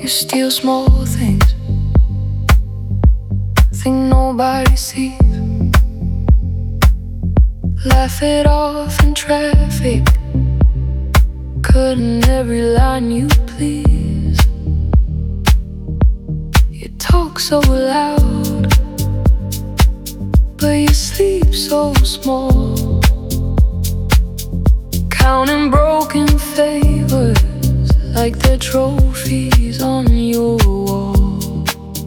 You steal small things, think nobody sees. Laugh it off in traffic, cutting every line you please. You talk so loud, but you sleep so small. Counting broken favors like they're trophies on your wall.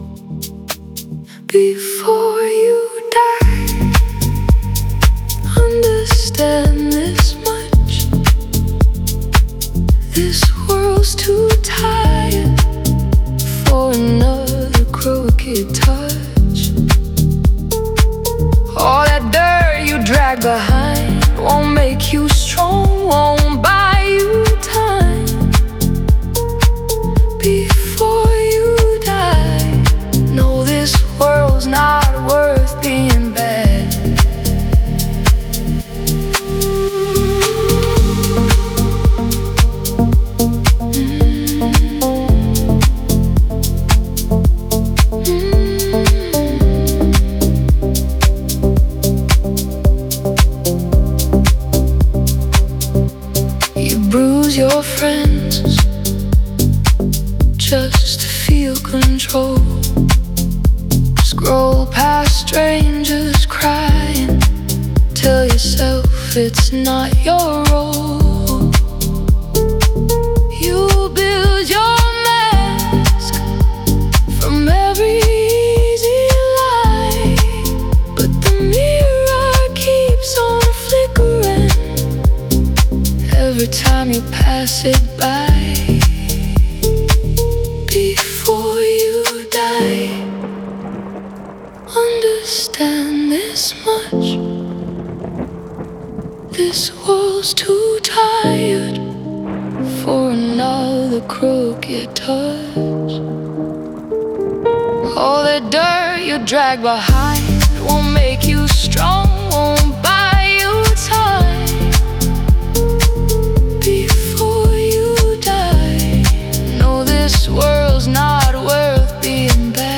Before you die, understand this much: this world's too tired for another crooked touch. All that dirt you drag behind won't make you strong, won't buy you time. Before you die, know this world's not worth being bad. You bruise your friends just to feel control. Scroll past strangers crying, tell yourself it's not your role. You build your mask from every easy lie, but the mirror keeps on flickering every time you pass it by. Before you die, understand this much: this world's too tired for another crooked touch. All the dirt you drag behind won't make you strong, won't buy you time. Before you die, know this world's not worth being bad.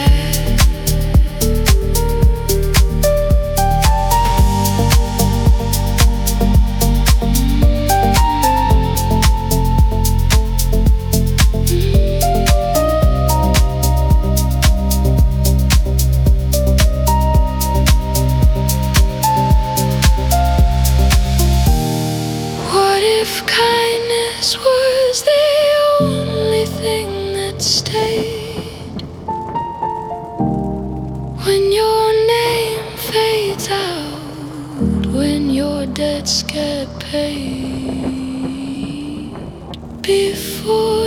What if kindness was the only thing that stayed? When your name fades out, when your debts get paid. Before